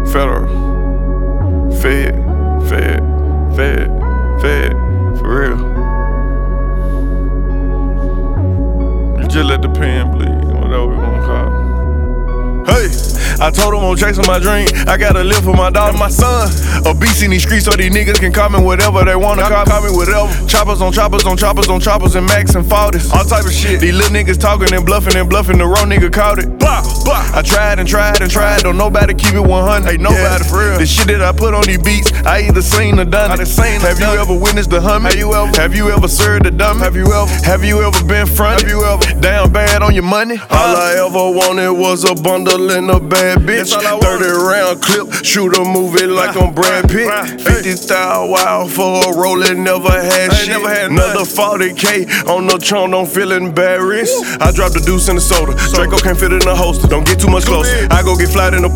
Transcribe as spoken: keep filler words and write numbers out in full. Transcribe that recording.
Federal. Fed, fed, fed, fed, for real. You just let the pen bleed, whatever we wanna call it. Hey, I told him I'm chasing my dream. I gotta live for my daughter, my son. A beast in these streets, so these niggas can call me whatever they wanna call, call me whatever. Choppers on choppers on choppers on choppers and Max and forties. All type of shit. These little niggas talking and bluffing and bluffing. The wrong nigga caught it. Blah, blah. I tried and tried and tried. Don't nobody keep it one hundred. Ain't nobody yeah. for real. The shit that I put on these beats, I either seen or done it. Seen have you done. Ever witnessed the humming? Have you ever? Have you ever served the dummy? Have you ever? Have you ever been fronted? Have you ever? Down bad on your money? All I ever wanted was a bundle and a bad bitch. thirty round clip, shoot a movie like I'm Brad Pitt. fifty thousand wild for a roll that never had shit. Never had another forty K on the trunk, don't feel embarrassed. I dropped the deuce in the soda. Draco can't fit in a holster, don't get too much closer. I go get flight in the